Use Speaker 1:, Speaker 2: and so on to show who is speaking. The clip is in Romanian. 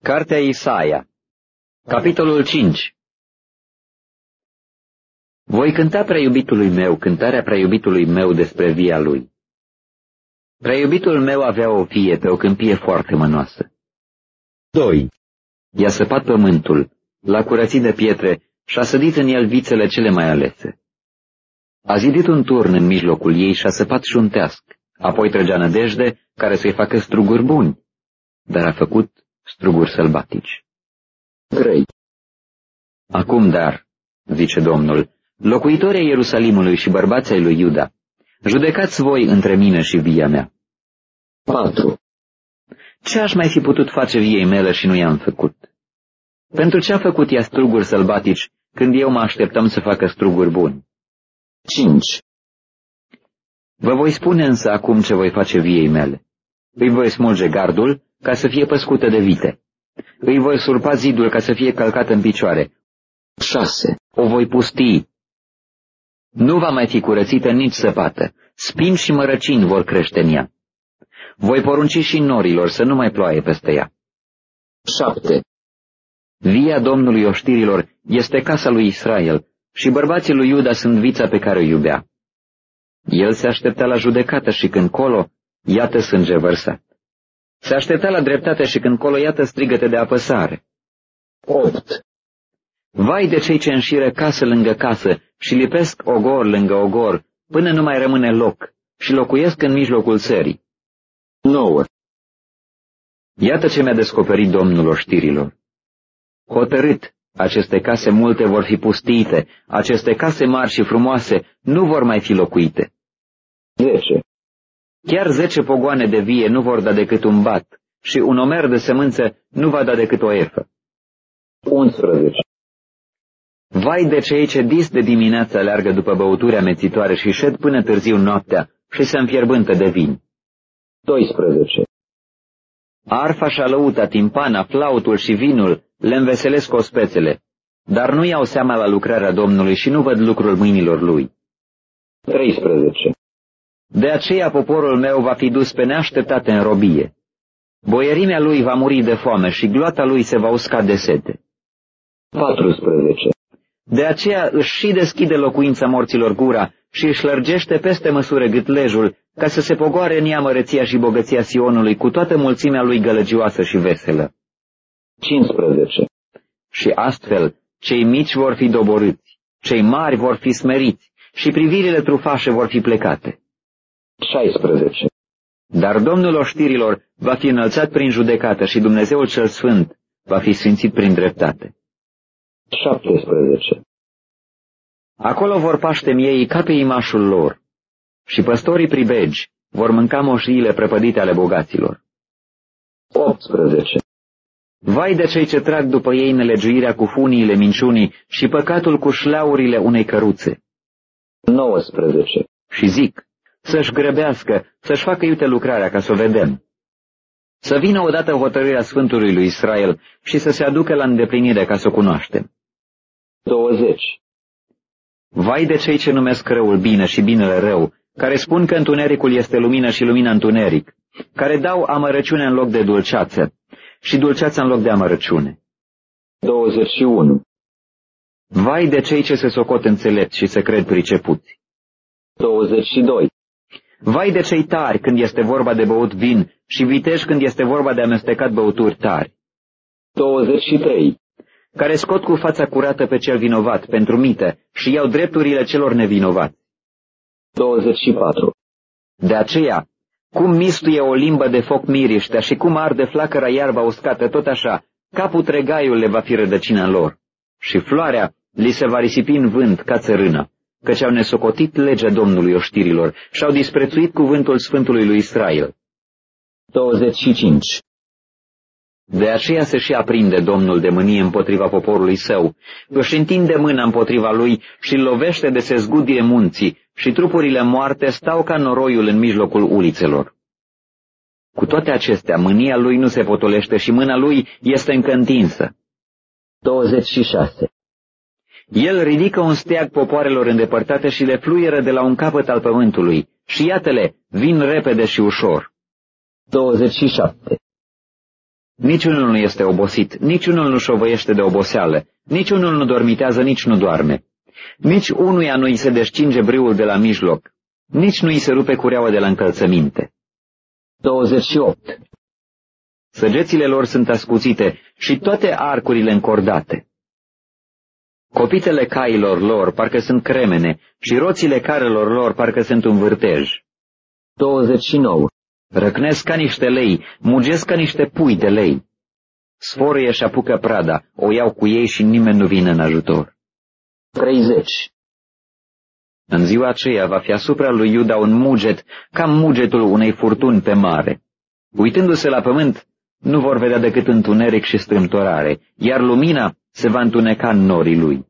Speaker 1: Cartea Isaia, capitolul 5. Voi cânta prea iubitului meu cântarea prea iubitului meu despre via lui. Prea iubitul meu avea o vie pe o câmpie foarte mănoasă. 2. I-a săpat pământul, l-a curățit de pietre și a sădit în el vițele cele mai alese. A zidit un turn în mijlocul ei și a săpat șunteasc, apoi trăgea nădejde care să-i facă struguri buni, dar a făcut struguri sălbatici. 3. Acum, dar, zice Domnul, locuitorii Ierusalimului și bărbații ai lui Iuda, judecați voi între mine și via mea. 4. Ce aș mai fi putut face viei mele și nu i-am făcut? Pentru ce a făcut ea struguri sălbatici când eu mă așteptam să facă struguri buni? 5. Vă voi spune însă acum ce voi face viei mele. Îi voi smulge gardul ca să fie păscută de vite. Îi voi surpa zidul ca să fie călcat în picioare. 6. O voi pustii. Nu va mai fi curățită nici săpată. Spini și mărăcini vor crește în ea. Voi porunci și norilor să nu mai ploaie peste ea. 7. Via Domnului oștirilor este casa lui Israel și bărbații lui Iuda sunt vița pe care o iubea. El se aștepta la judecată și când colo, iată sânge vărsat. Se aștepta la dreptate și când colo, iată strigăte de apăsare. 8. Vai de cei ce înșiră casă lângă casă și lipesc ogor lângă ogor, până nu mai rămâne loc, și locuiesc în mijlocul țării. 9. Iată ce mi-a descoperit Domnul oștirilor. Hotărât, aceste case multe vor fi pustiite, aceste case mari și frumoase nu vor mai fi locuite. 10. Chiar 10 pogoane de vie nu vor da decât un bat și un omer de sămânță nu va da decât o efă. 11. Vai de cei ce dis de dimineață aleargă după băuturi amețitoare și șed până târziu noaptea și se înfierbântă de vin. 12. Arfa și alăuta, timpana, flautul și vinul le înveselesc ospețele, dar nu iau seama la lucrarea Domnului și nu văd lucrul mâinilor lui. 13. De aceea poporul meu va fi dus pe neașteptate în robie. Boierimea lui va muri de foame și gloata lui se va usca de sete. 14. De aceea își și deschide locuința morților gura și își lărgește peste măsură gâtlejul, ca să se pogoare în ea măreția și bogăția Sionului cu toată mulțimea lui gălăgioasă și veselă. 15. Și astfel, cei mici vor fi doborâți, cei mari vor fi smeriți și privirile trufașe vor fi plecate. 16. Dar Domnul oștirilor va fi înălțat prin judecată și Dumnezeul cel Sfânt va fi sfințit prin dreptate. 17. Acolo vor paște miei ca pe imașul lor și păstorii pribegi vor mânca moșiile prăpădite ale bogaților. 18. Vai de cei ce trag după ei nelegiuirea cu funiile minciunii și păcatul cu șleaurile unei căruțe. 19. Și zic, să-și grăbească, să-și facă iute lucrarea ca să o vedem. Să vină odată hotărârea Sfântului lui Israel și să se aducă la îndeplinire ca să o cunoaștem. 20. Vai de cei ce numesc răul bine și binele rău, care spun că întunericul este lumină și lumina întuneric, care dau amărăciune în loc de dulceață și dulceața în loc de amărăciune. 21. Vai de cei ce se socot înțelepți și se cred pricepuți. 22. Vai de cei tari când este vorba de băut vin și viteji când este vorba de amestecat băuturi tari. 23. Care scot cu fața curată pe cel vinovat pentru mită și iau drepturile celor nevinovați. 24. De aceea, cum mistuie o limbă de foc miriștea și cum arde flacăra iarba uscată, tot așa, capul tregaiul le va fi rădăcina lor și floarea li se va risipi în vânt ca țărână, căci au nesocotit legea Domnului oștirilor și au disprețuit cuvântul Sfântului lui Israel. 25. De aceea se și aprinde Domnul de mânie împotriva poporului său, își întinde mâna împotriva lui și îl lovește de se zgudie munții și trupurile moarte stau ca noroiul în mijlocul ulițelor. Cu toate acestea, mânia lui nu se potolește și mâna lui este încă întinsă. 26. El ridică un steag popoarelor îndepărtate și le fluieră de la un capăt al pământului și iată-le, vin repede și ușor. 27. Niciunul nu este obosit, niciunul nu șovăiește de oboseală, niciunul nu dormitează, nici nu doarme. Nici unuia nu îi se descinge brâul de la mijloc, nici nu îi se rupe cureaua de la încălțăminte. 28. Săgețile lor sunt ascuțite și toate arcurile încordate. Copitele cailor lor parcă sunt cremene și roțile carelor lor parcă sunt un vârtej. 29. Răcnesc ca niște lei, mugesc ca niște pui de lei. Sforuie și apucă prada, o iau cu ei și nimeni nu vine în ajutor. 30. În ziua aceea va fi asupra lui Iuda un muget, ca mugetul unei furtuni pe mare. Uitându-se la pământ, nu vor vedea decât întuneric și strâmtorare, iar lumina se va întuneca în norii lui.